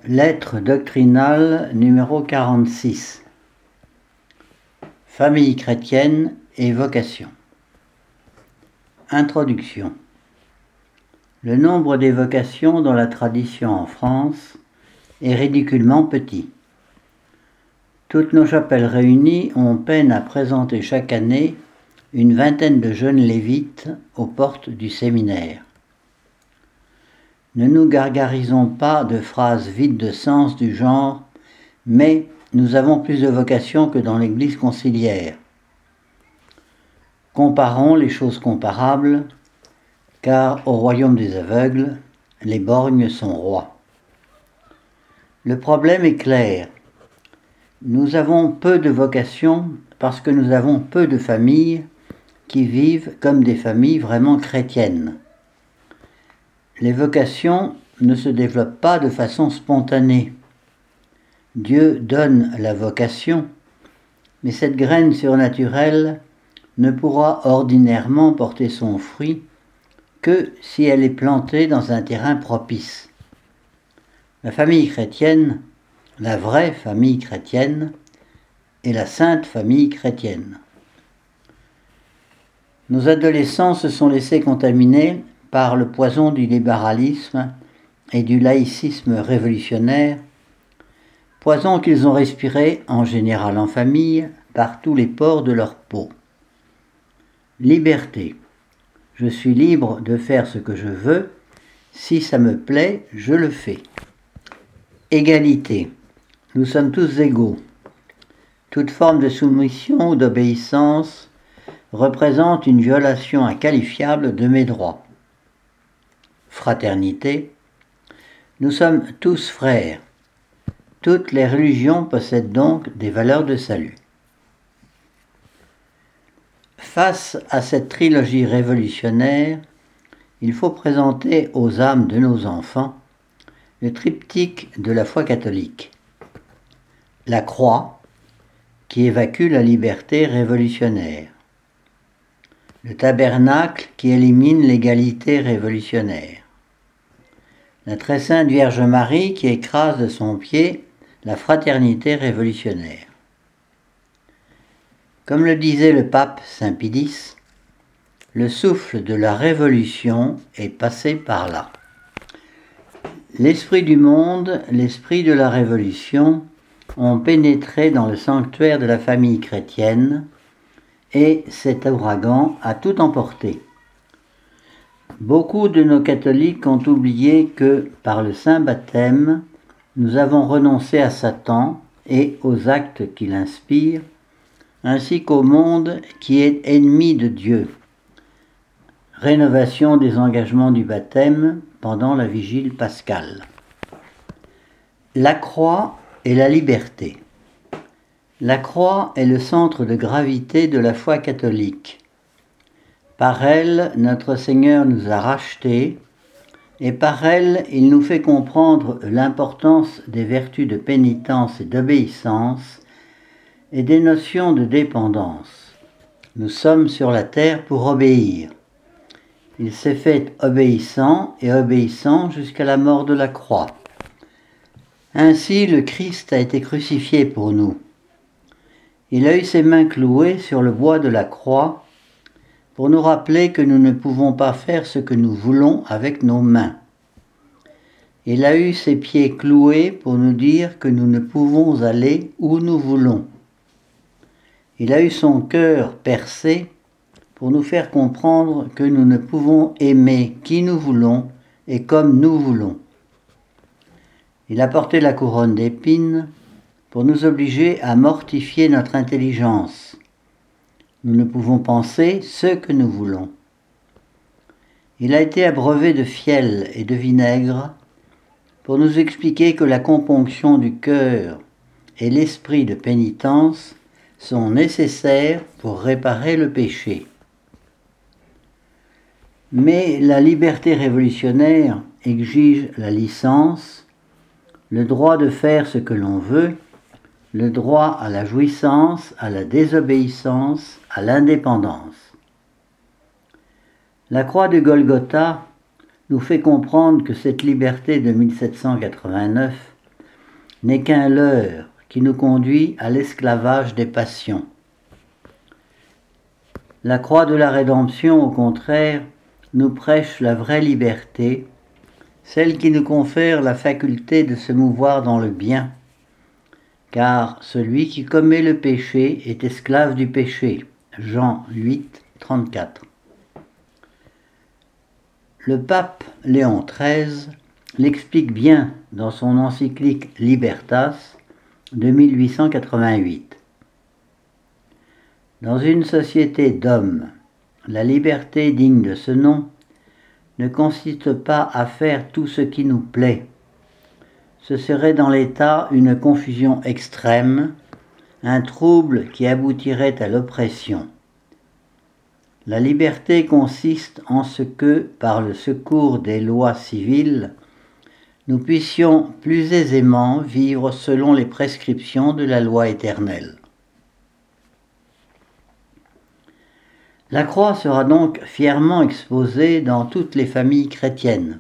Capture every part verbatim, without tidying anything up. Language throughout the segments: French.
Lettre doctrinale numéro quarante-six. Famille chrétienne et vocation. Introduction. Le nombre des vocations dans la tradition en France est ridiculement petit. Toutes nos chapelles réunies ont peine à présenter chaque année une vingtaine de jeunes lévites aux portes du séminaire. Ne nous gargarisons pas de phrases vides de sens du genre « mais nous avons plus de vocations que dans l'Église conciliaire ». Comparons les choses comparables, car au royaume des aveugles, les borgnes sont rois. Le problème est clair. Nous avons peu de vocations parce que nous avons peu de familles qui vivent comme des familles vraiment chrétiennes. Les vocations ne se développent pas de façon spontanée. Dieu donne la vocation, mais cette graine surnaturelle ne pourra ordinairement porter son fruit que si elle est plantée dans un terrain propice. La famille chrétienne, la vraie famille chrétienne, est la sainte famille chrétienne. Nos adolescents se sont laissés contaminer par le poison du libéralisme et du laïcisme révolutionnaire, poison qu'ils ont respiré, en général en famille, par tous les pores de leur peau. Liberté. Je suis libre de faire ce que je veux, si ça me plaît, je le fais. Égalité. Nous sommes tous égaux. Toute forme de soumission ou d'obéissance représente une violation inqualifiable de mes droits. Fraternité. Nous sommes tous frères. Toutes les religions possèdent donc des valeurs de salut. Face à cette trilogie révolutionnaire, il faut présenter aux âmes de nos enfants le triptyque de la foi catholique. La croix, qui évacue la liberté révolutionnaire. Le tabernacle, qui élimine l'égalité révolutionnaire. La très sainte Vierge Marie, qui écrase de son pied la fraternité révolutionnaire. Comme le disait le pape Saint Pie X, le souffle de la révolution est passé par là. L'esprit du monde, l'esprit de la révolution ont pénétré dans le sanctuaire de la famille chrétienne et cet ouragan a tout emporté. Beaucoup de nos catholiques ont oublié que, par le saint baptême, nous avons renoncé à Satan et aux actes qu'il inspire, ainsi qu'au monde qui est ennemi de Dieu. Rénovation des engagements du baptême pendant la vigile pascale. La croix et la liberté. La croix est le centre de gravité de la foi catholique. Par elle, notre Seigneur nous a rachetés, et par elle, il nous fait comprendre l'importance des vertus de pénitence et d'obéissance, et des notions de dépendance. Nous sommes sur la terre pour obéir. Il s'est fait obéissant et obéissant jusqu'à la mort de la croix. Ainsi, le Christ a été crucifié pour nous. Il a eu ses mains clouées sur le bois de la croix pour nous rappeler que nous ne pouvons pas faire ce que nous voulons avec nos mains. Il a eu ses pieds cloués pour nous dire que nous ne pouvons aller où nous voulons. Il a eu son cœur percé pour nous faire comprendre que nous ne pouvons aimer qui nous voulons et comme nous voulons. Il a porté la couronne d'épines pour nous obliger à mortifier notre intelligence. Nous ne pouvons penser ce que nous voulons. Il a été abreuvé de fiel et de vinaigre pour nous expliquer que la componction du cœur et l'esprit de pénitence sont nécessaires pour réparer le péché. Mais la liberté révolutionnaire exige la licence, le droit de faire ce que l'on veut, le droit à la jouissance, à la désobéissance, à l'indépendance. La croix de Golgotha nous fait comprendre que cette liberté de mille sept cent quatre-vingt-neuf n'est qu'un leurre qui nous conduit à l'esclavage des passions. La croix de la rédemption, au contraire, nous prêche la vraie liberté, celle qui nous confère la faculté de se mouvoir dans le bien, car celui qui commet le péché est esclave du péché. Jean huit, trente-quatre. Le pape Léon treize l'explique bien dans son encyclique Libertas de mille huit cent quatre-vingt-huit. Dans une société d'hommes, la liberté digne de ce nom ne consiste pas à faire tout ce qui nous plaît. Ce serait dans l'État une confusion extrême, un trouble qui aboutirait à l'oppression. La liberté consiste en ce que, par le secours des lois civiles, nous puissions plus aisément vivre selon les prescriptions de la loi éternelle. La croix sera donc fièrement exposée dans toutes les familles chrétiennes.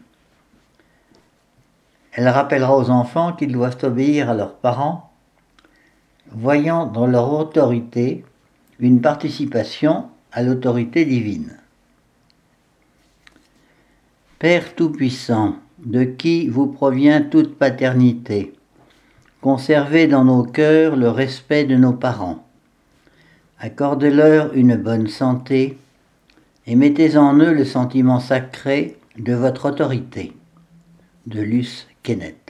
Elle rappellera aux enfants qu'ils doivent obéir à leurs parents, voyant dans leur autorité une participation à l'autorité divine. Père Tout-Puissant, de qui vous provient toute paternité, conservez dans nos cœurs le respect de nos parents. Accordez-leur une bonne santé et mettez en eux le sentiment sacré de votre autorité. De Luce Kenneth.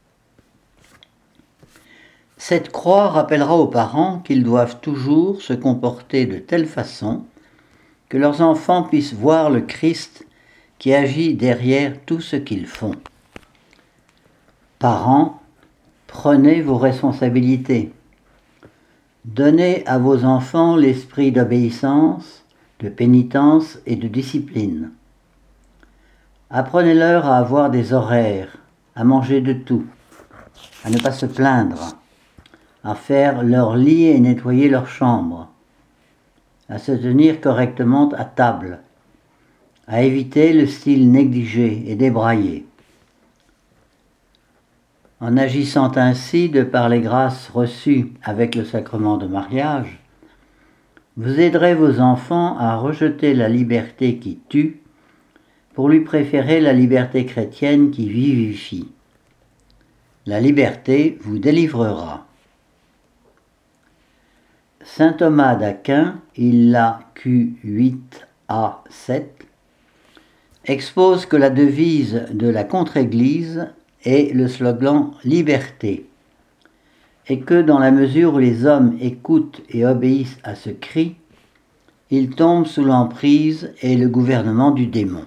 Cette croix rappellera aux parents qu'ils doivent toujours se comporter de telle façon que leurs enfants puissent voir le Christ qui agit derrière tout ce qu'ils font. Parents, prenez vos responsabilités. Donnez à vos enfants l'esprit d'obéissance, de pénitence et de discipline. Apprenez-leur à avoir des horaires, à manger de tout, à ne pas se plaindre, à faire leur lit et nettoyer leur chambre, à se tenir correctement à table, à éviter le style négligé et débraillé. En agissant ainsi de par les grâces reçues avec le sacrement de mariage, vous aiderez vos enfants à rejeter la liberté qui tue pour lui préférer la liberté chrétienne qui vivifie. La liberté vous délivrera. Saint Thomas d'Aquin, il a Q huit A sept, expose que la devise de la contre-église est le slogan « Liberté » et que dans la mesure où les hommes écoutent et obéissent à ce cri, ils tombent sous l'emprise et le gouvernement du démon.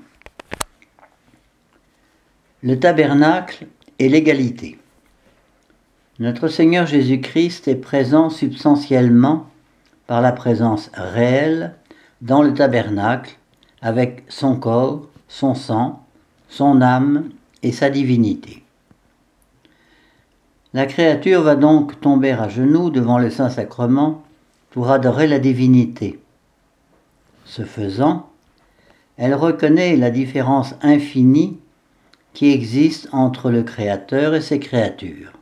Le tabernacle et l'égalité. Notre Seigneur Jésus-Christ est présent substantiellement par la présence réelle dans le tabernacle avec son corps, son sang, son âme et sa divinité. La créature va donc tomber à genoux devant le Saint-Sacrement pour adorer la divinité. Ce faisant, elle reconnaît la différence infinie qui existe entre le Créateur et ses créatures.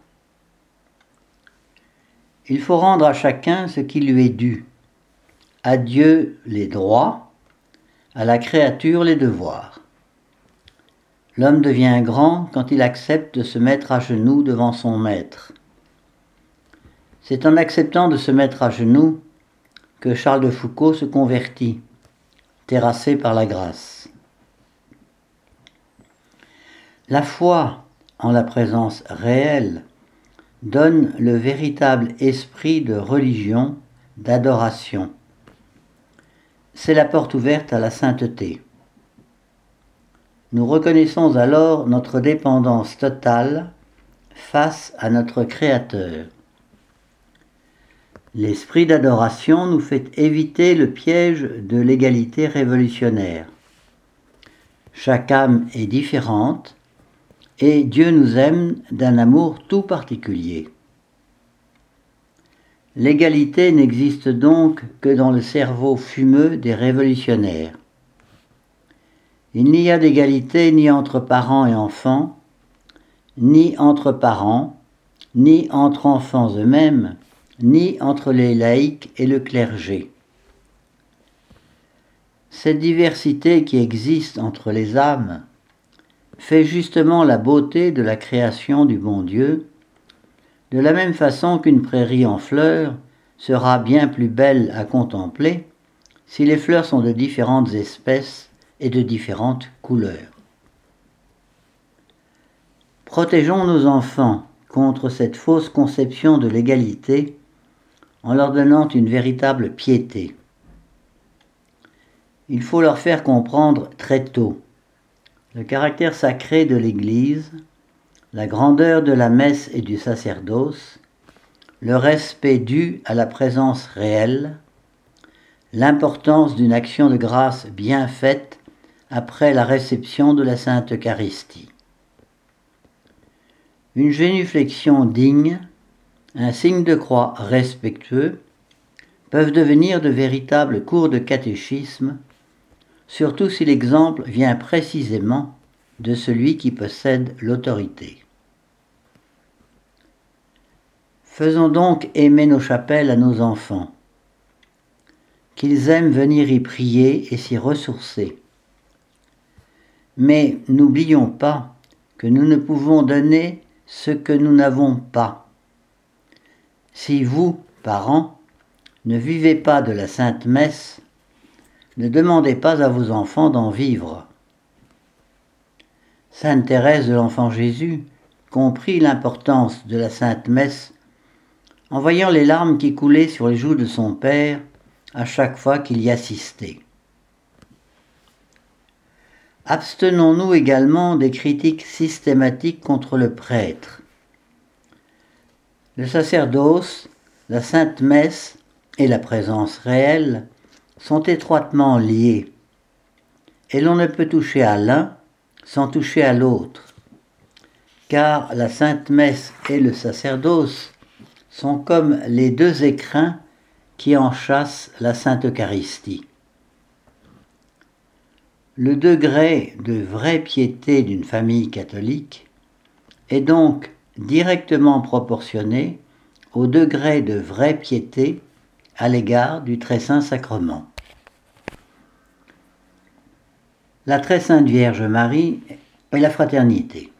Il faut rendre à chacun ce qui lui est dû. À Dieu les droits, à la créature les devoirs. L'homme devient grand quand il accepte de se mettre à genoux devant son maître. C'est en acceptant de se mettre à genoux que Charles de Foucauld se convertit, terrassé par la grâce. La foi en la présence réelle donne le véritable esprit de religion, d'adoration. C'est la porte ouverte à la sainteté. Nous reconnaissons alors notre dépendance totale face à notre Créateur. L'esprit d'adoration nous fait éviter le piège de l'égalité révolutionnaire. Chaque âme est différente et Dieu nous aime d'un amour tout particulier. L'égalité n'existe donc que dans le cerveau fumeux des révolutionnaires. Il n'y a d'égalité ni entre parents et enfants, ni entre parents, ni entre enfants eux-mêmes, ni entre les laïcs et le clergé. Cette diversité qui existe entre les âmes fait justement la beauté de la création du bon Dieu, de la même façon qu'une prairie en fleurs sera bien plus belle à contempler si les fleurs sont de différentes espèces et de différentes couleurs. Protégeons nos enfants contre cette fausse conception de l'égalité en leur donnant une véritable piété. Il faut leur faire comprendre très tôt le caractère sacré de l'Église, la grandeur de la messe et du sacerdoce, le respect dû à la présence réelle, l'importance d'une action de grâce bien faite après la réception de la Sainte Eucharistie. Une génuflexion digne, un signe de croix respectueux, peuvent devenir de véritables cours de catéchisme, surtout si l'exemple vient précisément de celui qui possède l'autorité. Faisons donc aimer nos chapelles à nos enfants, qu'ils aiment venir y prier et s'y ressourcer. Mais n'oublions pas que nous ne pouvons donner ce que nous n'avons pas. Si vous, parents, ne vivez pas de la Sainte Messe, ne demandez pas à vos enfants d'en vivre. Sainte Thérèse de l'Enfant Jésus comprit l'importance de la Sainte Messe en voyant les larmes qui coulaient sur les joues de son père à chaque fois qu'il y assistait. Abstenons-nous également des critiques systématiques contre le prêtre. Le sacerdoce, la Sainte Messe et la présence réelle sont étroitement liés, et l'on ne peut toucher à l'un sans toucher à l'autre, car la Sainte Messe et le sacerdoce sont comme les deux écrins qui enchâssent la Sainte Eucharistie. Le degré de vraie piété d'une famille catholique est donc directement proportionné au degré de vraie piété à l'égard du Très Saint Sacrement. La Très Sainte Vierge Marie et la fraternité.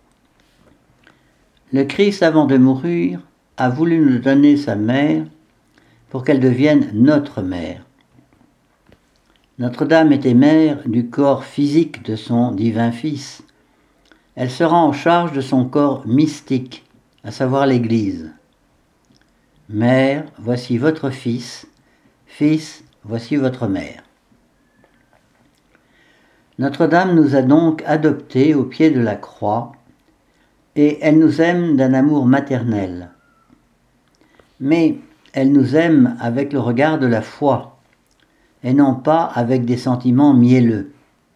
Le Christ, avant de mourir, a voulu nous donner sa mère pour qu'elle devienne notre mère. Notre-Dame était mère du corps physique de son divin Fils. Elle sera en charge de son corps mystique, à savoir l'Église. Mère, voici votre Fils. Fils, voici votre mère. Notre-Dame nous a donc adoptés au pied de la croix et elle nous aime d'un amour maternel. Mais elle nous aime avec le regard de la foi et non pas avec des sentiments mielleux.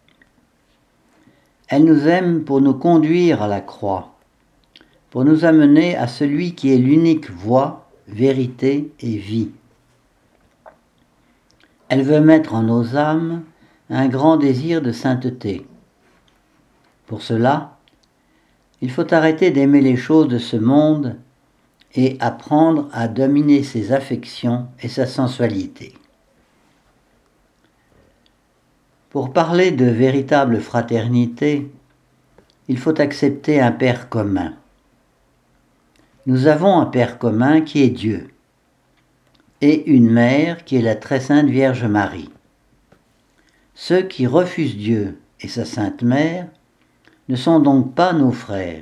Elle nous aime pour nous conduire à la croix, pour nous amener à celui qui est l'unique voie, vérité et vie. Elle veut mettre en nos âmes un grand désir de sainteté. Pour cela, il faut arrêter d'aimer les choses de ce monde et apprendre à dominer ses affections et sa sensualité. Pour parler de véritable fraternité, il faut accepter un Père commun. Nous avons un Père commun qui est Dieu, et une Mère qui est la Très Sainte Vierge Marie. Ceux qui refusent Dieu et sa Sainte Mère ne sont donc pas nos frères.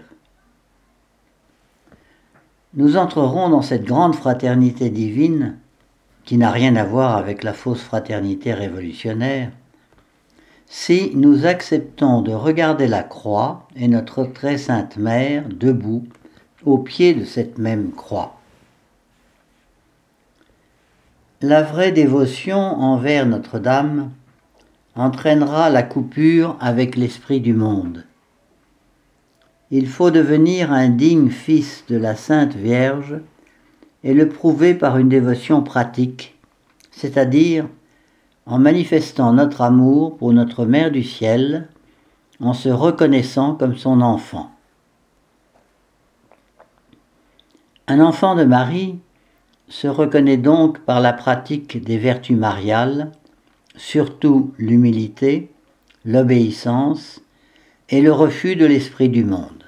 Nous entrerons dans cette grande fraternité divine, qui n'a rien à voir avec la fausse fraternité révolutionnaire, si nous acceptons de regarder la croix et notre très sainte mère debout au pied de cette même croix. La vraie dévotion envers Notre-Dame entraînera la coupure avec l'esprit du monde. Il faut devenir un digne fils de la Sainte Vierge et le prouver par une dévotion pratique, c'est-à-dire en manifestant notre amour pour notre Mère du Ciel, en se reconnaissant comme son enfant. Un enfant de Marie se reconnaît donc par la pratique des vertus mariales, surtout l'humilité, l'obéissance et le refus de l'esprit du monde.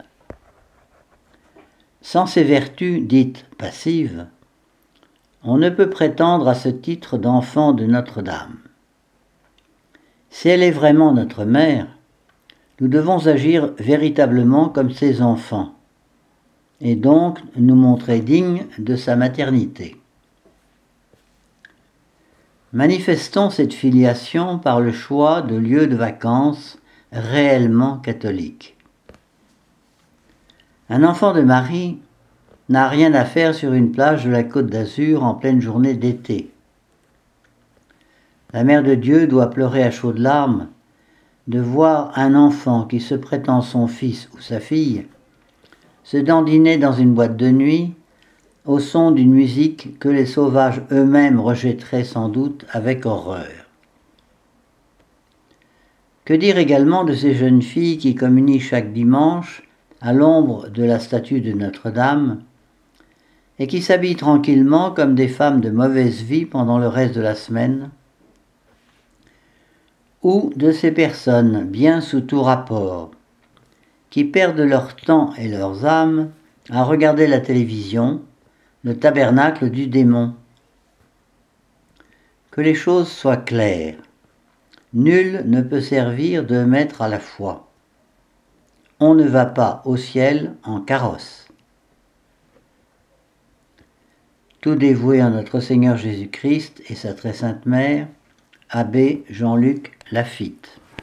Sans ces vertus dites passives, on ne peut prétendre à ce titre d'enfant de Notre-Dame. Si elle est vraiment notre mère, nous devons agir véritablement comme ses enfants, et donc nous montrer dignes de sa maternité. Manifestons cette filiation par le choix de lieux de vacances réellement catholiques. Un enfant de Marie n'a rien à faire sur une plage de la Côte d'Azur en pleine journée d'été. La Mère de Dieu doit pleurer à chaudes larmes de voir un enfant qui se prétend son fils ou sa fille se dandiner dans une boîte de nuit au son d'une musique que les sauvages eux-mêmes rejetteraient sans doute avec horreur. Que dire également de ces jeunes filles qui communient chaque dimanche à l'ombre de la statue de Notre-Dame et qui s'habillent tranquillement comme des femmes de mauvaise vie pendant le reste de la semaine, ou de ces personnes bien sous tout rapport qui perdent leur temps et leurs âmes à regarder la télévision, le tabernacle du démon. Que les choses soient claires. Nul ne peut servir deux maîtres à la fois. On ne va pas au ciel en carrosse. Tout dévoué à notre Seigneur Jésus-Christ et sa très sainte mère, abbé Jean-Luc Laffitte.